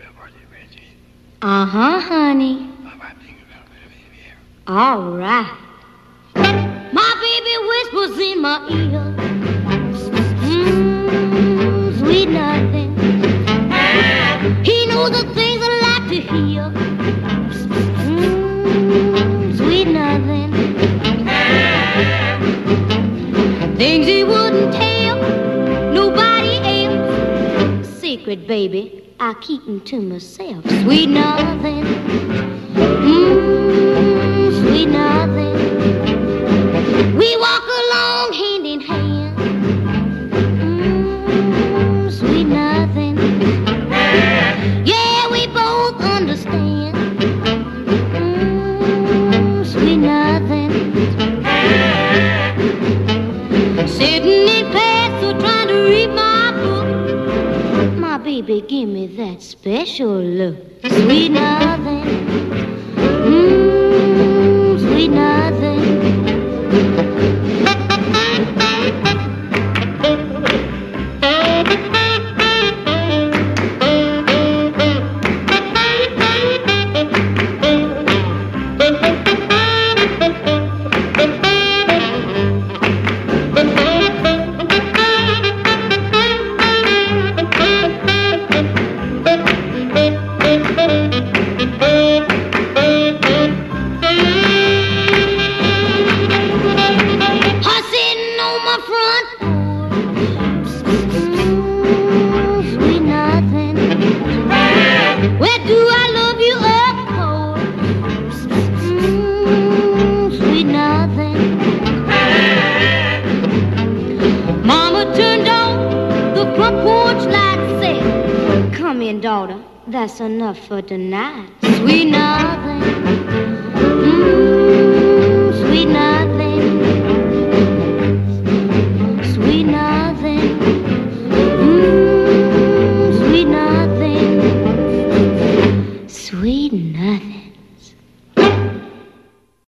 Uh-huh, honey. All right. My baby whispers in my ear. Sweet nothing. He knows the things I like to hear. Sweet nothing. Things he wouldn't tell nobody else. Secret, baby, I keep them to myself. Sweet nothing. Sweet nothing. We walk along hand in hand. Sweet nothing. Yeah, we both understand. Sweet nothing. Sitting in class or trying to read my book. My baby, give me that special look. Sweet nothing. Sweet nothing. Daughter, that's enough for tonight. Sweet nothing.